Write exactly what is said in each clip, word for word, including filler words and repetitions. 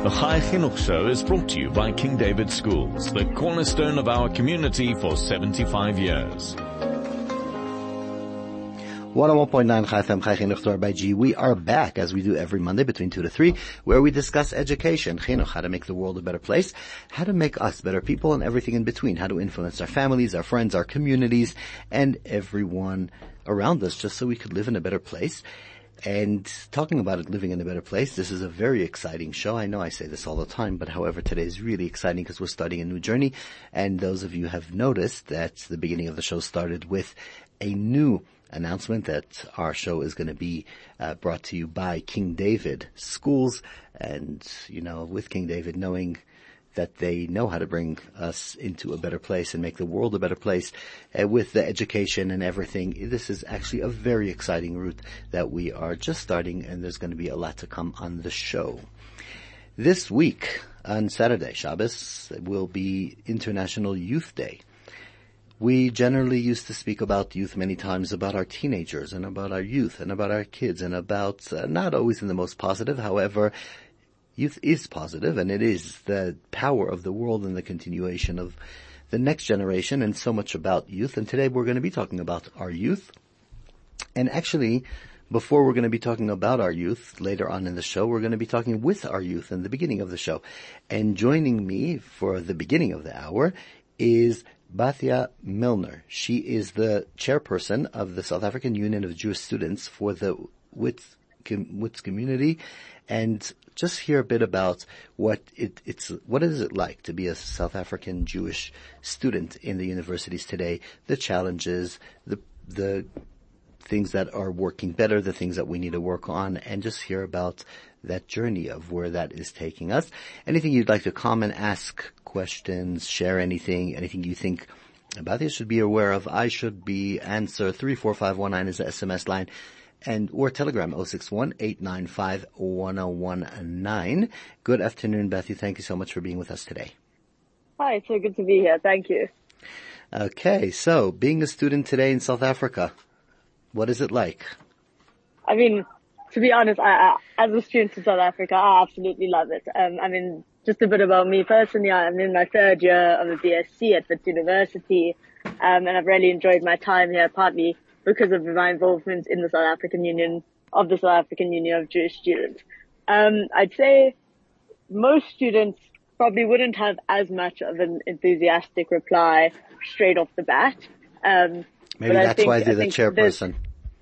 The Chai Chinuch Show is brought to you by King David Schools, the cornerstone of our community for seventy-five years. one oh one point nine Chai F M, Chai Chinuch by G. We are back, as we do every Monday between two to three, where we discuss education, Chinuch, how to make the world a better place, how to make us better people, and everything in between, how to influence our families, our friends, our communities, and everyone around us, just so we could live in a better place. And talking about it, living in a better place, this is a very exciting show. I know I say this all the time, but however, today is really exciting because we're starting a new journey. And those of you have noticed that the beginning of the show started with a new announcement that our show is going to be uh, brought to you by King David Schools. And, you know, with King David, knowing that they know how to bring us into a better place and make the world a better place uh, with the education and everything. This is actually a very exciting route that we are just starting, and there's going to be a lot to come on the show. This week, on Saturday, Shabbos, will be International Youth Day. We generally used to speak about youth many times, about our teenagers and about our youth and about our kids and about, uh, not always in the most positive, however, youth is positive, and it is the power of the world and the continuation of the next generation, and so much about youth. And today we're going to be talking about our youth. And actually, before we're going to be talking about our youth later on in the show, we're going to be talking with our youth in the beginning of the show. And joining me for the beginning of the hour is Bathia Milner. She is the chairperson of the South African Union of Jewish Students for the Wits, Wits community, and just hear a bit about what it, it's, what is it like to be a South African Jewish student in the universities today, the challenges, the, the things that are working better, the things that we need to work on, and just hear about that journey of where that is taking us. Anything you'd like to comment, ask questions, share anything, anything you think about this should be aware of, I should be, answer three four five one nine is the S M S line. And or Telegram oh six one, eight nine five, one oh one nine. Good afternoon, Bethy. Thank you so much for being with us today. Hi, it's so good to be here. Thank you. Okay, so being a student today in South Africa, what is it like? I mean, to be honest, I, I, as a student in South Africa, I absolutely love it. Um, I mean, just a bit about me personally. I'm in my third year of a B S c at Wits University, um, and I've really enjoyed my time here, partly because of my involvement in the South African Union, of the South African Union of Jewish Students. Um, I'd say most students probably wouldn't have as much of an enthusiastic reply straight off the bat. Um, Maybe that's think, why they're the chairperson.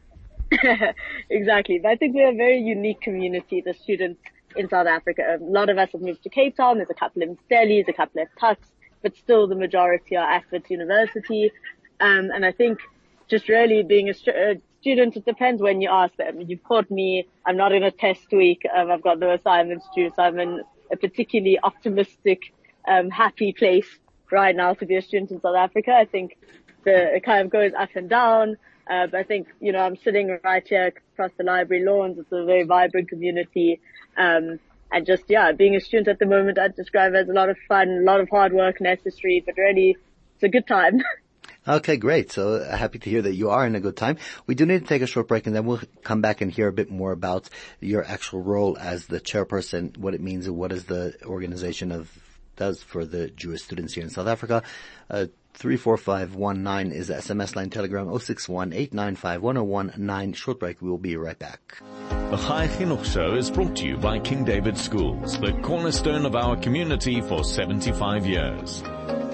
Exactly. But I think we're a very unique community, the students in South Africa. A lot of us have moved to Cape Town. There's a couple in Delhi, there's a couple at Tuks, but still the majority are at Wits University. Um, and I think just really being a, st- a student, it depends when you ask them. You caught me, I'm not in a test week, um, I've got no assignments due, so I'm in a particularly optimistic, um, happy place right now to be a student in South Africa. I think the, it kind of goes up and down, uh, but I think, you know, I'm sitting right here across the library lawns. It's a very vibrant community, um, and just, yeah, being a student at the moment, I'd describe as a lot of fun, a lot of hard work necessary, but really, it's a good time. Okay, great. So uh, happy to hear that you are in a good time. We do need to take a short break, and then we'll come back and hear a bit more about your actual role as the chairperson, what it means, and what is the organization of does for the Jewish students here in South Africa. Uh, three four five one nine is the S M S line. Telegram oh six one, eight nine five, one oh one nine. Short break. We will be right back. The Chai Chinuch Show is brought to you by King David Schools, the cornerstone of our community for seventy-five years.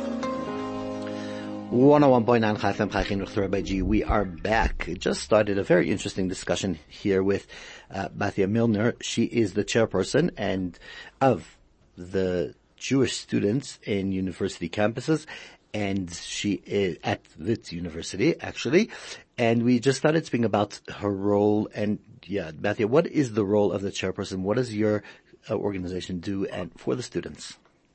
one oh one point nine Chai F M, Chai Chinuch by G. We are back. Just started a very interesting discussion here with uh, Bathia Milner. She is the chairperson and of the Jewish students in university campuses, and she is at Wits University, actually. And we just started speaking about her role. And yeah, Bathia, what is the role of the chairperson? What does your uh, organization do and for the students?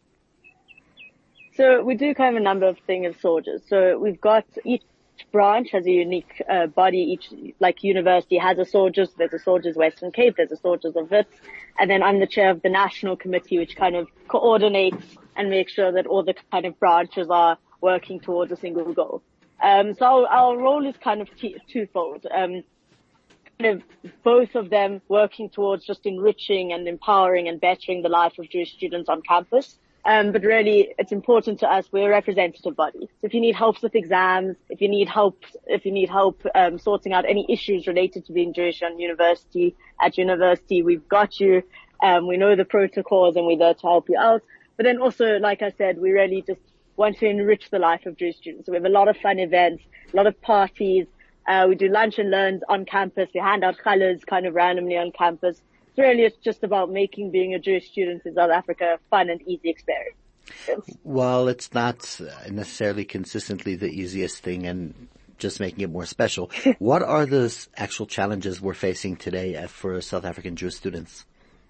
So we do kind of a number of things as soldiers. So we've got each branch has a unique uh, body. Each, like university has a soldiers. There's a soldiers Western Cape. There's a soldiers of Wits. And then I'm the chair of the national committee, which kind of coordinates and makes sure that all the kind of branches are working towards a single goal. Um, so our, our role is kind of t- twofold. Um, of both of them working towards just enriching and empowering and bettering the life of Jewish students on campus. Um, but really, it's important to us. We're a representative body. So if you need help with exams, if you need help, if you need help um, sorting out any issues related to being Jewish on university, at university, we've got you. Um, we know the protocols and we're there to help you out. But then also, like I said, we really just want to enrich the life of Jewish students. So we have a lot of fun events, a lot of parties. Uh, we do lunch and learns on campus. We hand out colors kind of randomly on campus. So really, it's just about making being a Jewish student in South Africa a fun and easy experience. While it's not necessarily consistently the easiest thing and just making it more special, what are the actual challenges we're facing today for South African Jewish students?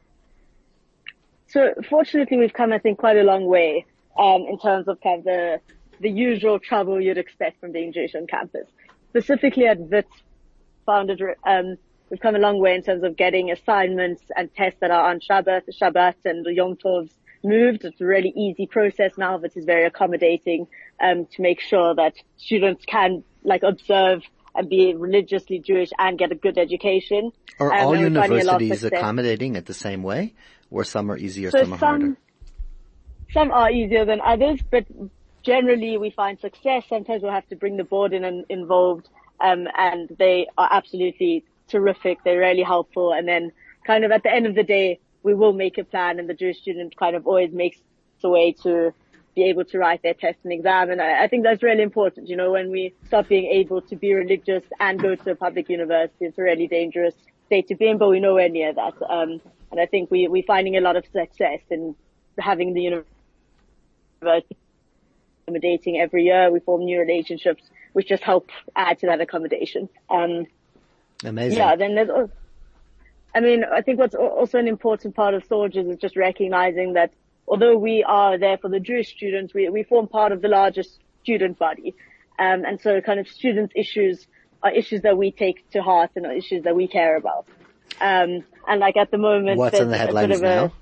So fortunately, we've come, I think, quite a long way um, in terms of kind of the, the usual trouble you'd expect from being Jewish on campus. Specifically at Wits, founded, um, we've come a long way in terms of getting assignments and tests that are on Shabbat, Shabbat and Yom Tovs moved. It's a really easy process now, but it's very accommodating um, to make sure that students can like observe and be religiously Jewish and get a good education. Are um, all universities accommodating it the same way, or some are easier, so some are some, harder? Some are easier than others, but generally we find success. Sometimes we'll have to bring the board in and involved, um, and they are absolutely terrific. They're really helpful. And then kind of at the end of the day, we will make a plan, and the Jewish student kind of always makes a way to be able to write their test and exam. And I, I think that's really important. You know, when we stop being able to be religious and go to a public university, it's a really dangerous state to be in, but we're nowhere near that. Um, and I think we, we're finding a lot of success in having the university accommodating every year. We form new relationships, which just help add to that accommodation. Um, Amazing. Yeah, then there's, I mean, I think what's also an important part of Soldiers is just recognizing that although we are there for the Jewish students, we, we form part of the largest student body. Um, and so kind of students' issues are issues that we take to heart and are issues that we care about. Um, and like at the moment, what's in the headlines a, now?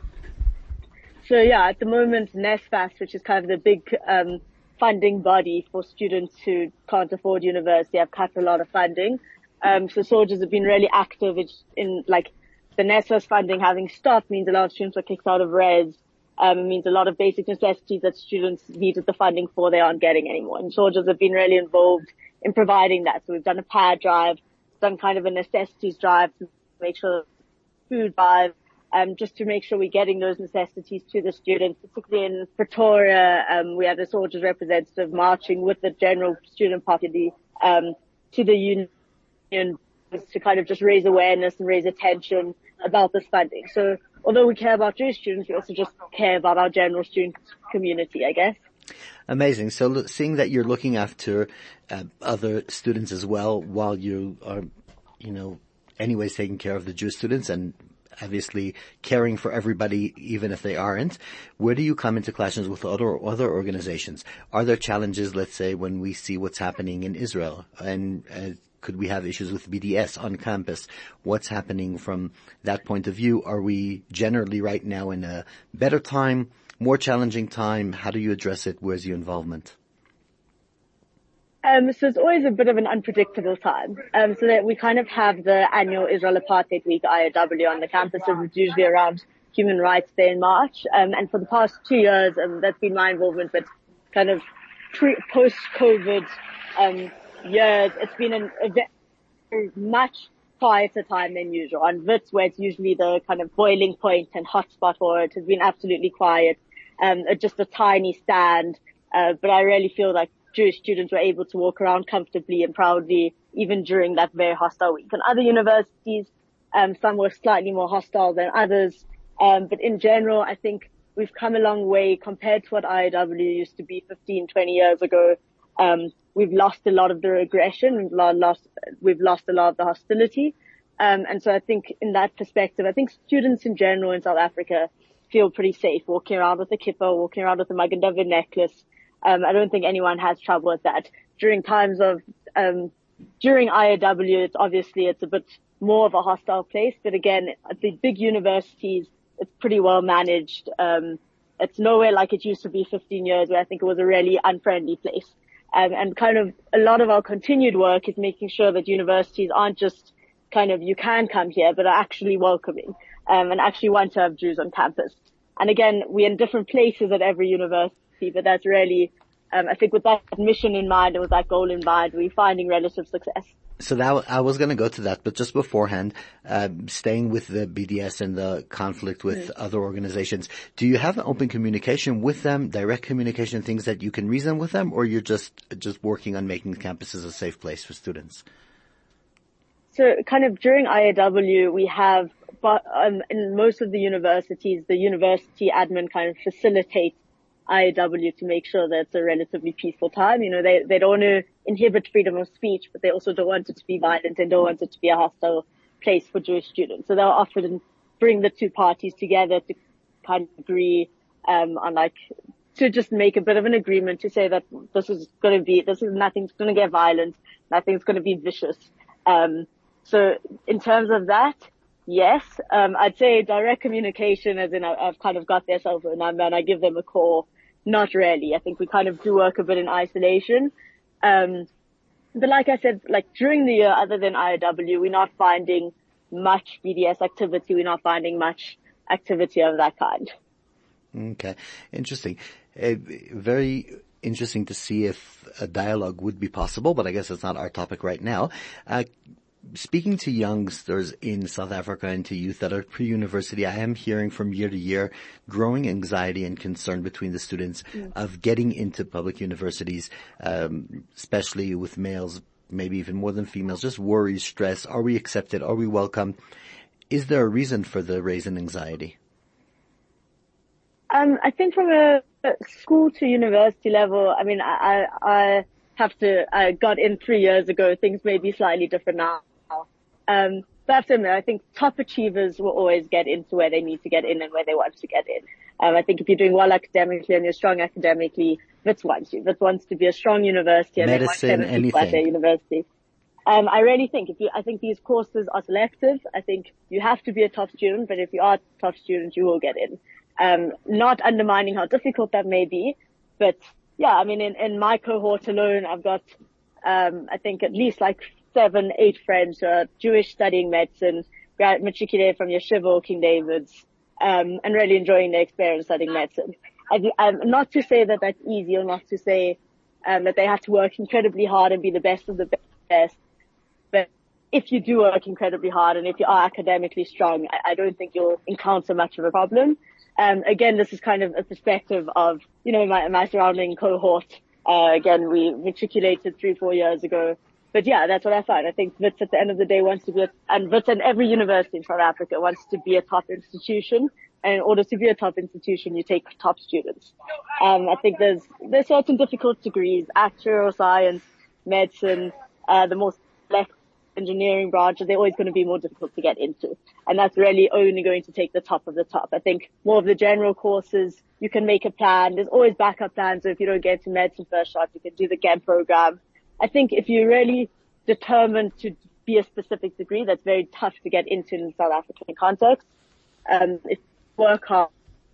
So yeah, at the moment, NSFAS, which is kind of the big, um, funding body for students who can't afford university, have cut a lot of funding. Um, so Soldiers have been really active in, in like the NSFAS funding having stopped means a lot of students were kicked out of res. Um, it means a lot of basic necessities that students needed the funding for, they aren't getting anymore. And Soldiers have been really involved in providing that. So we've done a pad drive, done kind of a necessities drive to make sure food drive, um, just to make sure we're getting those necessities to the students, particularly in Pretoria. Um, we had a Soldiers representative marching with the general student party, um, to the union to kind of just raise awareness and raise attention about this funding. So although we care about Jewish students, we also just care about our general student community, I guess. Amazing. So lo- seeing that you're looking after uh, other students as well while you are, you know, anyways taking care of the Jewish students and obviously caring for everybody even if they aren't, where do you come into clashes with other other organizations? Are there challenges, let's say, when we see what's happening in Israel? And uh, could we have issues with B D S on campus? What's happening from that point of view? Are we generally right now in a better time, more challenging time? How do you address it? Where's your involvement? Um, so it's always a bit of an unpredictable time. Um, so that we kind of have the annual Israel Apartheid Week, I A W, on the campus. So it's usually around Human Rights Day in March. Um, and for the past two years, um, that's been my involvement, but kind of pre, post-COVID, um, years, it's been an, a very much quieter time than usual. On Wits, where it's usually the kind of boiling point and hotspot for it, has been absolutely quiet. Um, just a tiny stand. Uh, but I really feel like Jewish students were able to walk around comfortably and proudly, even during that very hostile week. And other universities, um, some were slightly more hostile than others. Um, but in general, I think we've come a long way compared to what I A W used to be fifteen, twenty years ago. Um, we've lost a lot of the aggression. We've lost, we've lost a lot of the hostility. Um, and so I think in that perspective, I think students in general in South Africa feel pretty safe walking around with a kippah, walking around with a Magen David necklace. Um, I don't think anyone has trouble with that. During times of, um, during I A W, it's obviously, it's a bit more of a hostile place. But again, at the big universities, it's pretty well managed. Um, it's nowhere like it used to be fifteen years where I think it was a really unfriendly place. Um, and kind of a lot of our continued work is making sure that universities aren't just kind of, you can come here, but are actually welcoming, um, and actually want to have Jews on campus. And again, we're in different places at every university, but that's really, um, I think with that mission in mind and with that goal in mind, we're finding relative success. So that, I was going to go to that, but just beforehand, uh, staying with the B D S and the conflict with mm. other organizations, do you have an open communication with them, direct communication, things that you can reason with them, or you're just, just working on making campuses a safe place for students? So kind of during I A W, we have, but, um, in most of the universities, the university admin kind of facilitates I A W to make sure that it's a relatively peaceful time. You know, they, they don't want to inhibit freedom of speech, but they also don't want it to be violent and don't want it to be a hostile place for Jewish students. So they'll often bring the two parties together to kind of agree, um, on like, to just make a bit of an agreement to say that this is going to be, this is, nothing's going to get violent, nothing's going to be vicious. Um, so in terms of that, yes, um, I'd say direct communication, as in I, I've kind of got their cell phone number and I give them a call. Not really. I think we kind of do work a bit in isolation. Um, but like I said, like during the year, other than I A W, we're not finding much B D S activity. We're not finding much activity of that kind. Okay. Interesting. Uh, very interesting to see if a dialogue would be possible, but I guess it's not our topic right now. Uh, Speaking to youngsters in South Africa and to youth that are pre-university, I am hearing from year to year growing anxiety and concern between the students mm. of getting into public universities, um, especially with males, maybe even more than females, just worry, stress. Are we accepted? Are we welcome? Is there a reason for the raise in anxiety? Um, I think from a school to university level, I mean, I, I, I have to, I got in three years ago. Things may be slightly different now. Um, but I have to admit, I think top achievers will always get into where they need to get in and where they want to get in. Um, I think if you're doing well academically and you're strong academically, Wits wants you. Wits wants to be a strong university and medicine, they want anything. At their university. Um, I really think if you, I think these courses are selective. I think you have to be a top student, but if you are a top student, you will get in. Um, not undermining how difficult that may be, but yeah, I mean, in, in my cohort alone, I've got, um, I think at least like seven, eight friends who are Jewish studying medicine, matriculated from Yeshiva or King David's, um, and really enjoying their experience studying medicine. I, um, not to say that that's easy or not to say, um, that they have to work incredibly hard and be the best of the best. But if you do work incredibly hard and if you are academically strong, I, I don't think you'll encounter much of a problem. Um, again, this is kind of a perspective of, you know, my, my surrounding cohort. Uh, again, we matriculated three, four years ago. But yeah, that's what I find. I think Wits at the end of the day wants to be, a, and Wits and every university in South Africa wants to be a top institution. And in order to be a top institution, you take top students. Um, I think there's, there's certain difficult degrees, actuarial science, medicine, uh, the more select engineering branches, they're always going to be more difficult to get into. And that's really only going to take the top of the top. I think more of the general courses, you can make a plan. There's always backup plans. So if you don't get to medicine first shot, you can do the G E M program. I think if you're really determined to be a specific degree, that's very tough to get into in the South African context. Um, if you work hard,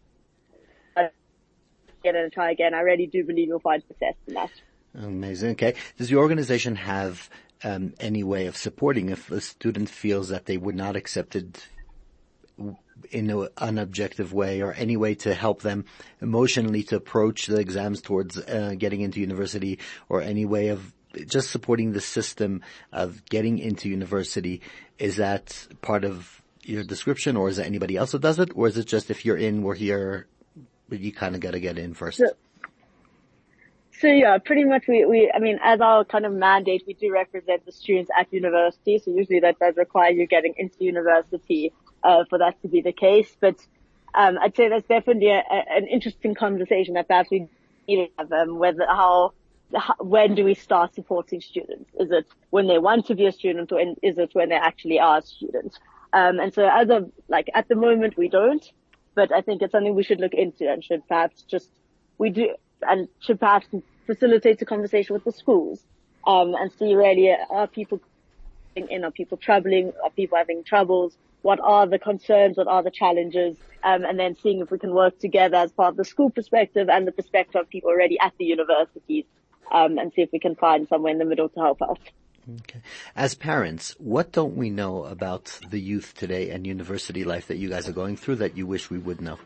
get and try again, I really do believe you'll find success in that. Amazing. Okay. Does your organization have um, any way of supporting if a student feels that they would not accepted in an unobjective way, or any way to help them emotionally to approach the exams towards uh, getting into university, or any way of just supporting the system of getting into university? Is that part of your description, or is it anybody else that does it, or is it just if you're in, we're here, but you kind of got to get in first? So, so yeah, pretty much we, we, I mean, as our kind of mandate, we do represent the students at university. So usually that does require you getting into university, uh, for that to be the case. But, um, I'd say that's definitely a, a, an interesting conversation that perhaps we need to have, um, whether, how, how, when do we start supporting students? Is it when they want to be a student, or in, is it when they actually are students? Um, and so as of, like, at the moment we don't, but I think it's something we should look into and should perhaps just, we do, and should perhaps facilitate a conversation with the schools, um, and see really, are people in, are people troubling, are people having troubles? What are the concerns? What are the challenges? Um, and then seeing if we can work together as part of the school perspective and the perspective of people already at the universities, um, and see if we can find somewhere in the middle to help out. Okay. As parents, what don't we know about the youth today and university life that you guys are going through that you wish we would know?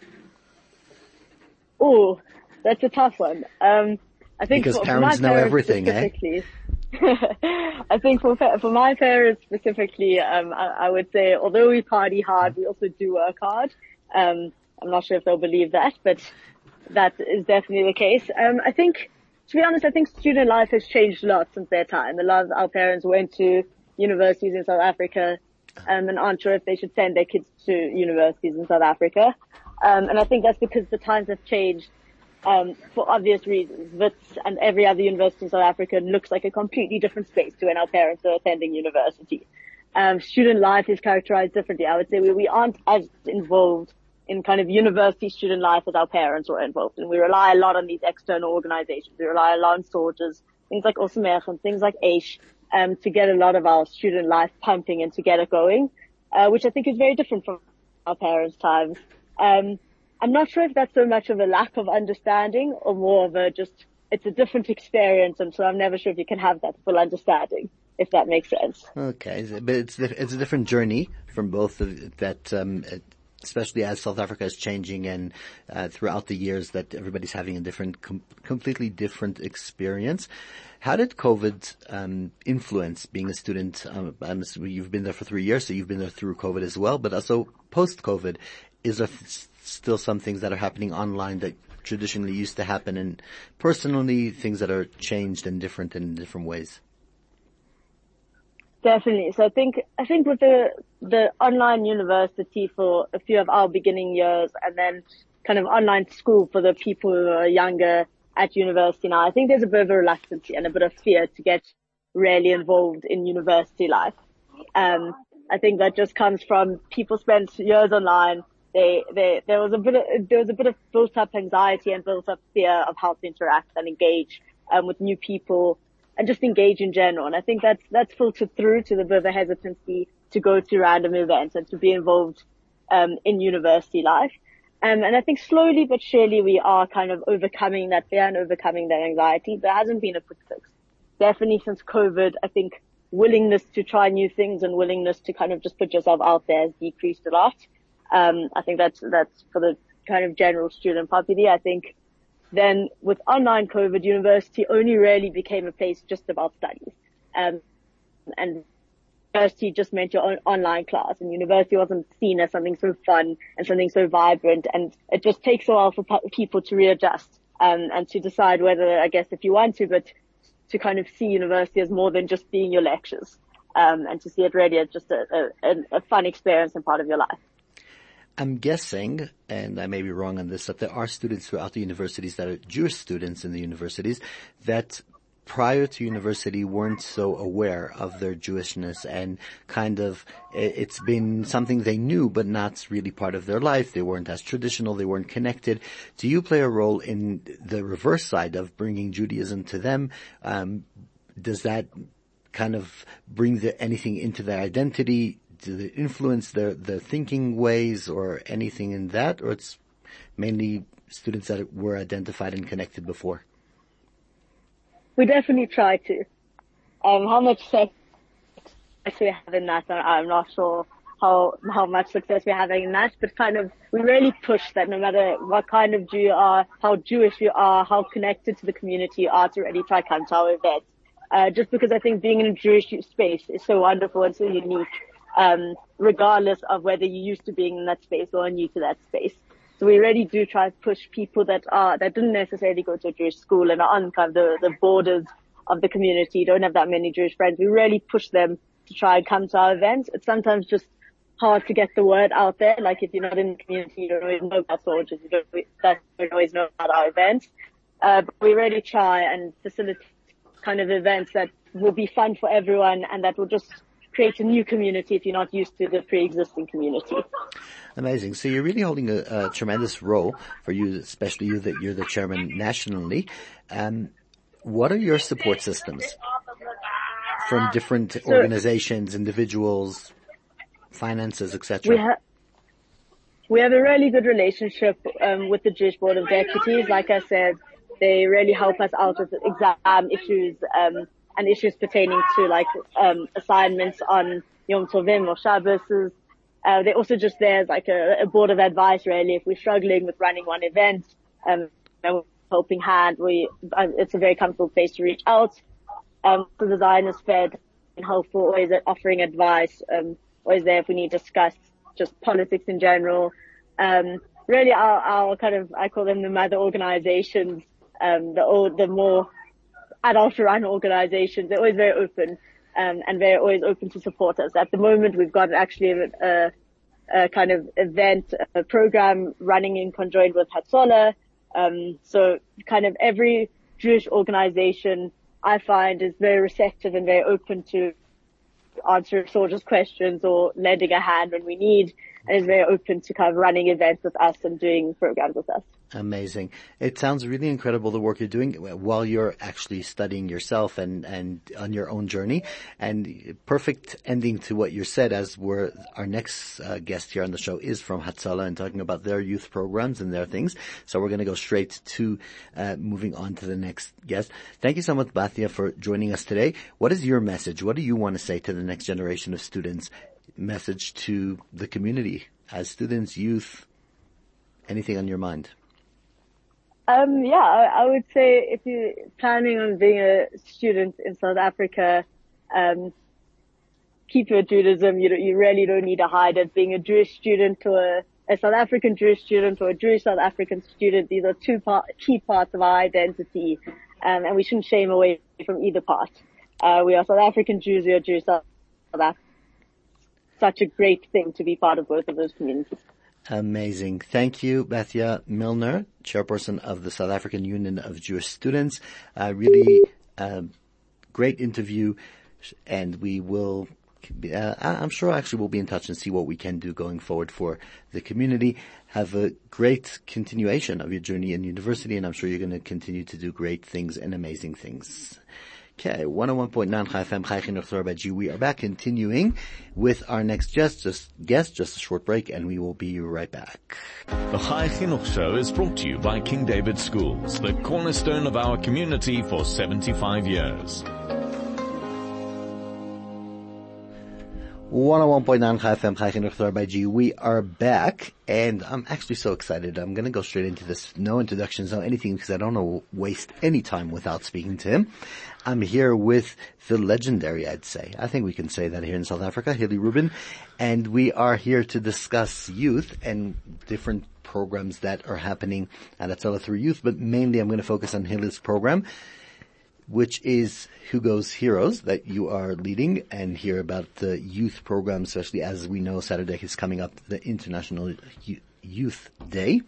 Oh, that's a tough one. Um, I think because for, parents for my know parents everything, eh? I think for for my parents specifically, um, I, I would say although we party hard, we also do work hard. Um, I'm not sure if they'll believe that, but that is definitely the case. Um, I think, to be honest, I think student life has changed a lot since their time. A lot of our parents went to universities in South Africa, um, and aren't sure if they should send their kids to universities in South Africa. Um, and I think that's because the times have changed. Um, for obvious reasons. Wits and every other university in South Africa looks like a completely different space to when our parents were attending university. Um, student life is characterized differently. I would say we, we aren't as involved in kind of university student life as our parents were involved. And we rely a lot on these external organizations. We rely a lot on soldiers, things like Osemech and things like AISH, um, to get a lot of our student life pumping and to get it going, uh, which I think is very different from our parents' times. Um, I'm not sure if that's so much of a lack of understanding or more of a just, it's a different experience, and so I'm never sure if you can have that full understanding, if that makes sense. Okay, but it's it's a different journey from both of that, um, especially as South Africa is changing and uh, throughout the years that everybody's having a different, com- completely different experience. How did COVID um, influence being a student? Um, I'm assuming you've been there for three years, so you've been there through COVID as well, but also post-COVID, is there still some things that are happening online that traditionally used to happen, and personally things that are changed and different in different ways? Definitely. So I think, I think with the, the online university for a few of our beginning years and then kind of online school for the people who are younger at university now, I think there's a bit of a reluctance and a bit of fear to get really involved in university life. Um, I think that just comes from people spent years online. They, they, there was a bit of, there was a bit of built up anxiety and built up fear of how to interact and engage, um, with new people and just engage in general. And I think that's, that's filtered through to the bit of a hesitancy to go to random events and to be involved, um, in university life. Um, and I think slowly but surely we are kind of overcoming that fear and overcoming that anxiety. There hasn't been a quick fix. Definitely since COVID, I think willingness to try new things and willingness to kind of just put yourself out there has decreased a lot. Um, I think that's, that's for the kind of general student population. I think then with online COVID, university only really became a place just about studies. Um, and university just meant your own online class, and university wasn't seen as something so fun and something so vibrant. And it just takes a while for people to readjust, um, and to decide whether, I guess, if you want to, but to kind of see university as more than just being your lectures, um, and to see it really as just a, a, a fun experience and part of your life. I'm guessing, and I may be wrong on this, that there are students throughout the universities that are Jewish students in the universities that prior to university weren't so aware of their Jewishness, and kind of it's been something they knew but not really part of their life. They weren't as traditional, they weren't connected. Do you play a role in the reverse side of bringing Judaism to them? Um, does that kind of bring the, anything into their identity? Do they influence their, their thinking ways or anything in that, or it's mainly students that were identified and connected before? We definitely try to. Um, how much success we have in that, I'm not sure how, how much success we're having in that, but kind of, we really push that no matter what kind of Jew you are, how Jewish you are, how connected to the community you are, to really try to come to our events. Uh, just because I think being in a Jewish space is so wonderful and so unique. Um, regardless of whether you're used to being in that space or new to that space. So we really do try to push people that are, that didn't necessarily go to a Jewish school and are on kind of the, the borders of the community, don't have that many Jewish friends. We really push them to try and come to our events. It's sometimes just hard to get the word out there. Like if you're not in the community, you don't always know about soldiers, you don't, don't always know about our events. Uh, but we really try and facilitate kind of events that will be fun for everyone and that will just create a new community if you're not used to the pre-existing community. Amazing. So you're really holding a, a tremendous role for you, especially you that you're the chairman nationally. Um, what are your support systems from different so, organizations, individuals, finances, et cetera? We, ha- we have a really good relationship um, with the Jewish Board of Deputies. Like I said, they really help us out with exam issues, um, and issues pertaining to like, um, assignments on Yom Tovim or Shabbos. Uh, they're also just there as like a, a board of advice, really. If we're struggling with running one event, um, and we're helping hand, we, uh, it's a very comfortable place to reach out. Um, the design is fed and helpful, always offering advice, um, always there if we need to discuss just politics in general. Um, really our, our kind of, I call them the mother organizations, um, the, the more adult run organizations. They're always very open. Um, and they're always open to support us. At the moment, we've got actually a, a kind of event, a program running in conjoint with Hatzolah. Um, so kind of every Jewish organization I find is very receptive and very open to answering soldiers' questions or lending a hand when we need, and is very open to kind of running events with us and doing programs with us. Amazing. It sounds really incredible, the work you're doing while you're actually studying yourself and, and on your own journey. And perfect ending to what you said, as we're, our next uh, guest here on the show is from Hatzalah and talking about their youth programs and their things. So we're going to go straight to uh, moving on to the next guest. Thank you so much, Bathia, for joining us today. What is your message? What do you want to say to the next generation of students? Message to the community as students, youth, anything on your mind? Um, yeah, I, I would say if you're planning on being a student in South Africa, um, keep your Judaism. You don't, you really don't need to hide it. Being a Jewish student or a, a South African Jewish student or a Jewish South African student, these are two part, key parts of our identity. Um, and we shouldn't shame away from either part. Uh, we are South African Jews, we are Jewish South Africans. Such a great thing to be part of both of those communities. Amazing. Thank you, Bathia Milner, chairperson of the South African Union of Jewish Students. Uh, really uh, great interview, and we will, uh, I'm sure actually we'll be in touch and see what we can do going forward for the community. Have a great continuation of your journey in university, and I'm sure you're going to continue to do great things and amazing things. Okay, one oh one point nine Chai F M, Chai Chinuch Torah by G. We are back continuing with our next guest, just guest, just a short break, and we will be right back. The Chai Chinuch Show is brought to you by King David Schools, the cornerstone of our community for seventy-five years. one oh one point nine Chai F M, Chai Chinuch Torah by G. We are back, and I'm actually so excited. I'm going to go straight into this. No introductions, no anything, because I don't want to waste any time without speaking to him. I'm here with the legendary, I'd say. I think we can say that here in South Africa, Hilly Rubin. And we are here to discuss youth and different programs that are happening at Hatzalah through youth. But mainly I'm going to focus on Hilly's program, which is Hugo's Heroes, that you are leading, and hear about the youth program, especially as we know Saturday is coming up, the International Youth Day.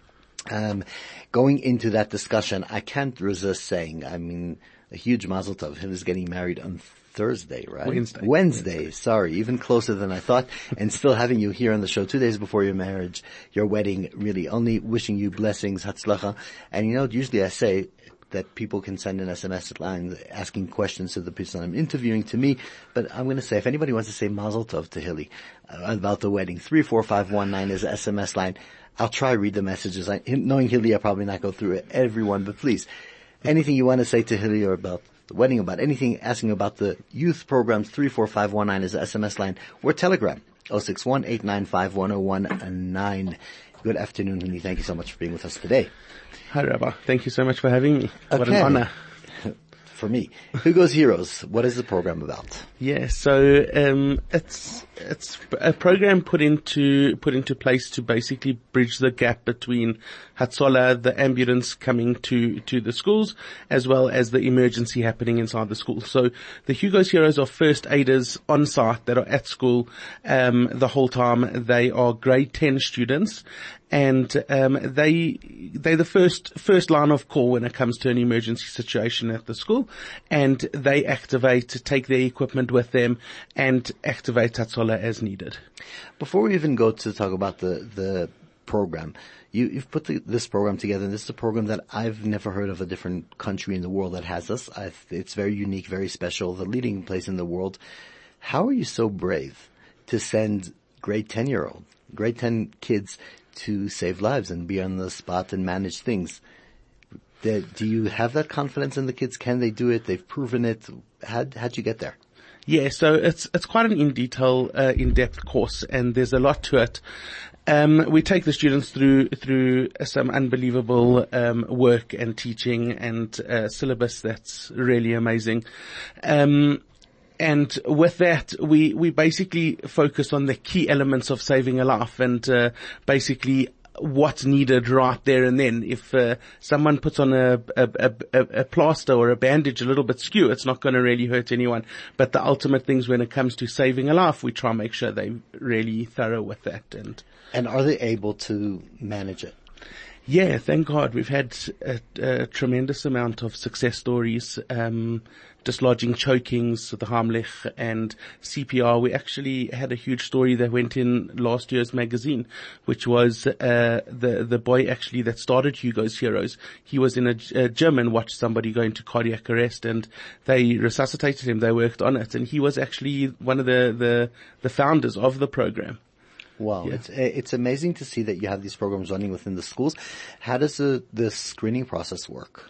Um, going into that discussion, I can't resist saying, I mean, a huge mazel tov. Him is getting married on Thursday, right? Wednesday. Wednesday. Wednesday. Sorry, even closer than I thought. And still having you here on the show two days before your marriage, your wedding, really only wishing you blessings, hatzlacha. And you know, usually I say that people can send an S M S line asking questions to the person I'm interviewing to me. But I'm going to say, if anybody wants to say mazel tov to Hilly uh, about the wedding, three four five one nine is the S M S line. I'll try to read the messages. I, knowing Hilly, I'll probably not go through it, everyone, but please, anything you want to say to Hilly or about the wedding, about anything, asking about the youth programs, three four five one nine is the S M S line, or Telegram, oh six one, eight nine five, one oh one nine. Good afternoon, Hilly. Thank you so much for being with us today. Hi, Rabbi. Thank you so much for having me. Okay. What an honor. For me. Hugo's Heroes, what is the program about? Yeah, so um it's it's a program put into put into place to basically bridge the gap between Hatzalah, the ambulance coming to to the schools, as well as the emergency happening inside the school. So the Hugo's Heroes are first aiders on site that are at school um the whole time. They are grade ten students, and um they they're the first first line of call when it comes to an emergency situation at the school, and they activate, take their equipment with them, and activate Hatzalah as needed. Before we even go to talk about the the program, you, you've put the, this program together, and this is a program that I've never heard of a different country in the world that has this. I, it's very unique, very special, the leading place in the world. How are you so brave to send grade ten-year-old, grade ten kids to save lives and be on the spot and manage things? The, do you have that confidence in the kids? Can they do it? They've proven it. How, how'd you get there? Yeah, so it's it's quite an in detail, uh, in depth course, and there's a lot to it. Um, we take the students through through some unbelievable um, work and teaching and uh, syllabus that's really amazing. Um, and with that, we we basically focus on the key elements of saving a life, and uh, basically what's needed right there and then. If uh, someone puts on a, a, a, a plaster or a bandage a little bit skew, it's not going to really hurt anyone. But the ultimate things when it comes to saving a life, we try and make sure they're really thorough with that. And and are they able to manage it? Yeah, thank God. We've had a, a tremendous amount of success stories, um, dislodging chokings, the Heimlich, and C P R. We actually had a huge story that went in last year's magazine, which was uh, the the boy actually that started Hugo's Heroes. He was in a, a gym and watched somebody go into cardiac arrest, and they resuscitated him. They worked on it, and he was actually one of the the, the founders of the program. Wow, Yeah. it's it's amazing to see that you have these programs running within the schools. How does the, the screening process work?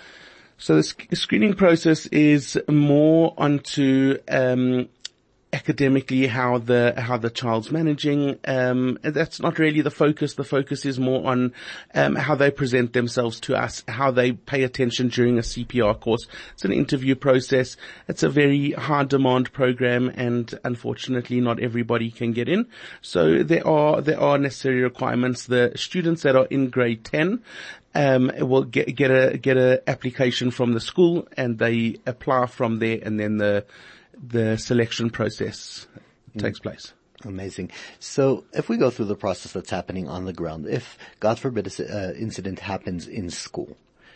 So the sc- screening process is more onto um, academically how the how the child's managing. Um, and that's not really the focus. The focus is more on um, how they present themselves to us, how they pay attention during a C P R course. It's an interview process. It's a very high demand program, and unfortunately, not everybody can get in. So there are there are necessary requirements. The students that are in grade ten. Um, will get, get a, get a application from the school, and they apply from there, and then the, the selection process mm. takes place. Amazing. So if we go through the process that's happening on the ground, if, God forbid, an uh, incident happens in school,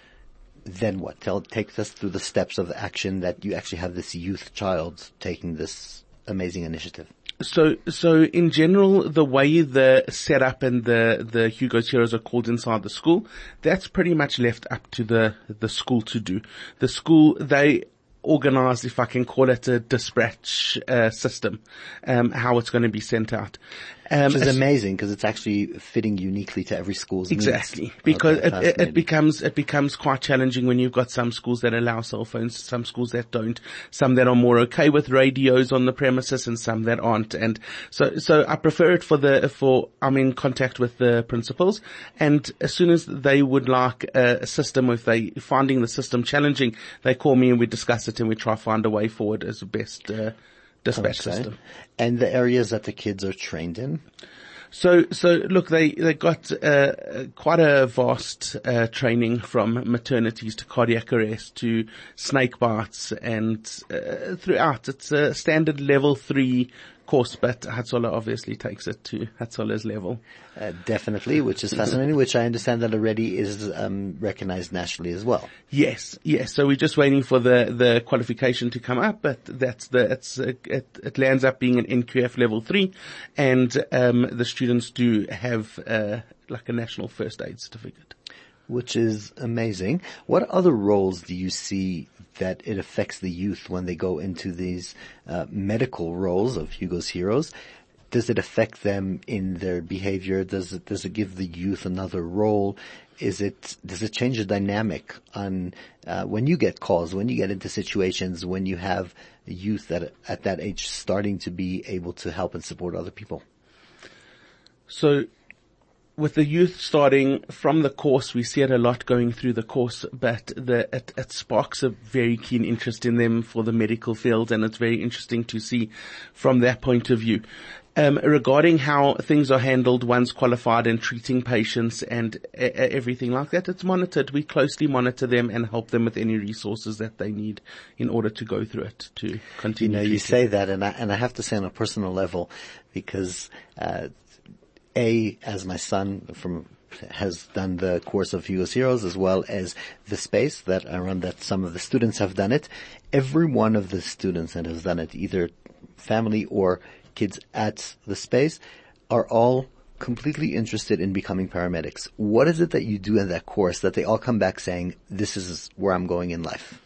then what? Tell, take us through the steps of action that you actually have this youth child taking this amazing initiative. So, so in general, the way the setup and the, the Hugo's Heroes are called inside the school, that's pretty much left up to the, the school to do. The school, they organize, if I can call it, a dispatch, uh, system, um, how it's going to be sent out. Um, Which is amazing because it's actually fitting uniquely to every school's exactly. needs. Because Okay, it, it, it becomes, it becomes quite challenging when you've got some schools that allow cell phones, some schools that don't, some that are more okay with radios on the premises and some that aren't. And so, so I prefer it for the, for, I'm in contact with the principals, and as soon as they would like a system, if they finding the system challenging, they call me and we discuss it and we try to find a way forward as the best, uh, dispatch Okay. system. And the areas that the kids are trained in? So, so look, they, they got, uh, quite a vast, uh, training from maternities to cardiac arrest to snake bites, and, uh, throughout. It's a standard level three course, but Hatzola obviously takes it to Hatzola's level. Uh, definitely, which is fascinating, which I understand that already is, um, recognized nationally as well. Yes, yes. So we're just waiting for the, the qualification to come up, but that's the, it's, it, it lands up being an N Q F level three, and, um, the students do have, uh, like a national first aid certificate. Which is amazing. What other roles do you see that it affects the youth when they go into these, uh, medical roles of Hugo's Heroes? Does it affect them in their behavior? Does it, does it give the youth another role? Is it, does it change the dynamic on, uh, when you get calls, when you get into situations, when you have youth that at that age starting to be able to help and support other people? So, with the youth starting from the course, we see it a lot going through the course, but the, it, it sparks a very keen interest in them for the medical field, and it's very interesting to see from that point of view. Um, regarding how things are handled once qualified and treating patients and a- a- everything like that, it's monitored. We closely monitor them and help them with any resources that they need in order to go through it, to continue. You know, you treating. say that, and I, and I have to say on a personal level, because, uh, A, as my son from has done the course of Hugo's Heroes, as well as the space that I run, that some of the students have done it. Every one of the students that has done it, either family or kids at the space, are all completely interested in becoming paramedics. What is it that you do in that course that they all come back saying, this is where I'm going in life?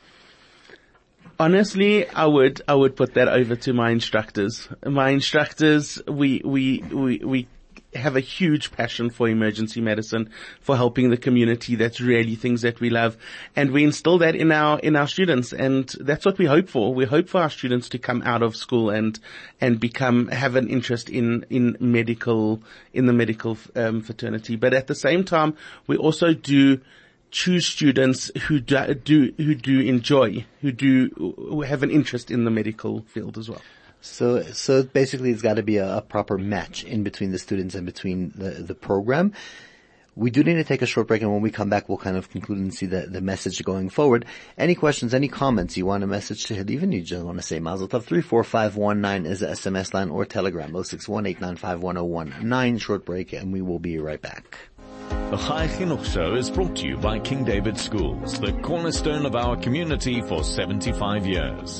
Honestly, I would, I would put that over to my instructors. My instructors, we, we, we, we have a huge passion for emergency medicine, for helping the community. That's really things that we love. And we instill that in our, in our students. And that's what we hope for. We hope for our students to come out of school and, and become, have an interest in, in medical, in the medical, um, fraternity. But at the same time, we also do choose students who do, do, who do enjoy, who do, who have an interest in the medical field as well. So, so basically it's got to be a, a proper match in between the students and between the, the program. We do need to take a short break, and when we come back, we'll kind of conclude and see the, the message going forward. Any questions, any comments you want a message to even you just want to say Mazel Tov, three four five one nine is the S M S line, or Telegram, oh six one eight nine five one oh one nine. Short break, and we will be right back. The Chai Chinuch Show is brought to you by King David Schools, the cornerstone of our community for seventy-five years.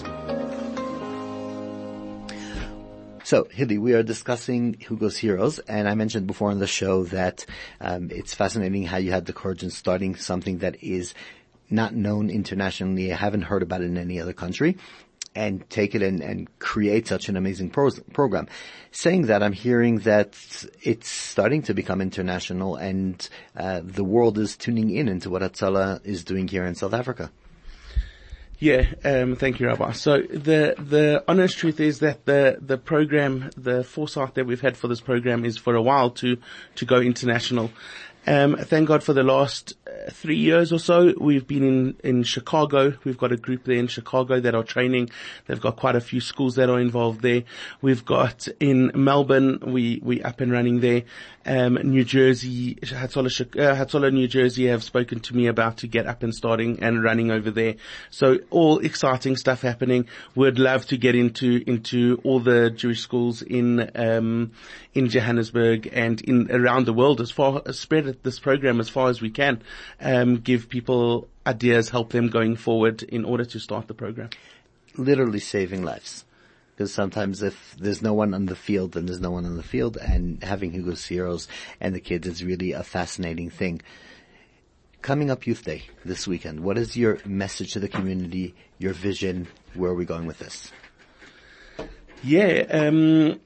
So, Hilly, we are discussing Hugo's Heroes, and I mentioned before on the show that um, it's fascinating how you had the courage in starting something that is not known internationally. I haven't heard about it in any other country, and take it and, and create such an amazing pro- program. Saying that, I'm hearing that it's starting to become international, and uh, the world is tuning in into what Hatzalah is doing here in South Africa. Yeah, um, thank you, Rabbi. So the, the honest truth is that the, the program, the foresight that we've had for this program is for a while to, to go international. Um, thank God for the last uh, three years or so, we've been in, in Chicago. We've got a group there in Chicago that are training. They've got quite a few schools that are involved there. We've got in Melbourne, we, we up and running there. Um, New Jersey, Hatzalah, uh, Hatzalah, New Jersey have spoken to me about to get up and starting and running over there. So all exciting stuff happening. We'd love to get into, into all the Jewish schools in, um, in Johannesburg and in, around the world, as far as spread this program as far as we can, um, give people ideas, help them going forward in order to start the program. Literally saving lives. Because sometimes if there's no one on the field, then there's no one on the field, and having Hugo's Heroes and the kids is really a fascinating thing. Coming up Youth Day this weekend, what is your message to the community, your vision? Where are we going with this? Yeah, um,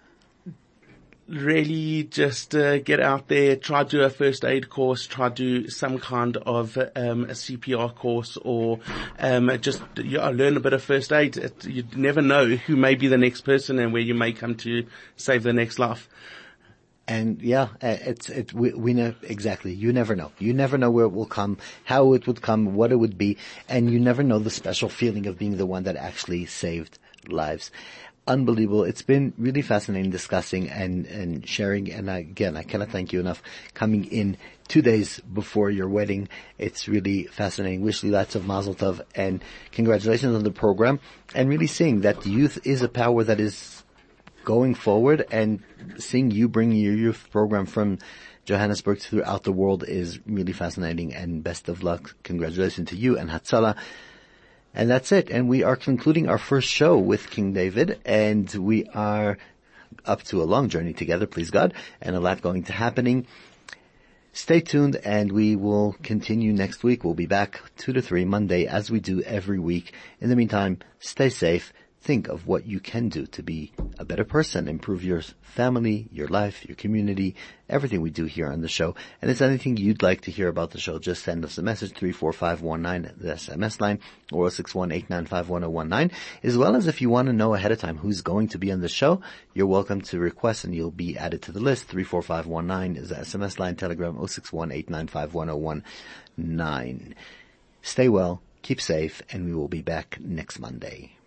really just uh, get out there, try to do a first aid course, try to do some kind of um, a C P R course, or um, just yeah, learn a bit of first aid. It, you never know who may be the next person and where you may come to save the next life. And yeah, it's, it, we, we know exactly. You never know. You never know where it will come, how it would come, what it would be, and you never know the special feeling of being the one that actually saved lives. Unbelievable. It's been really fascinating discussing and, and sharing. And I, again, I cannot thank you enough coming in two days before your wedding. It's really fascinating. Wish you lots of mazel tov and congratulations on the program, and really seeing that youth is a power that is going forward, and seeing you bring your youth program from Johannesburg throughout the world is really fascinating, and best of luck. Congratulations to you and Hatzalah. And that's it. And we are concluding our first show with King David, and we are up to a long journey together, please God, and a lot going to happening. Stay tuned, and we will continue next week. We'll be back two to three Monday, as we do every week. In the meantime, stay safe. Think of what you can do to be a better person, improve your family, your life, your community, everything we do here on the show. And if there's anything you'd like to hear about the show, just send us a message, three four five one nine, the S M S line, or six one eight nine five one oh one nine. As well as if you want to know ahead of time who's going to be on the show, you're welcome to request and you'll be added to the list. three four five one nine is the S M S line, Telegram, oh six one eight nine five one oh one nine. Stay well, keep safe, and we will be back next Monday.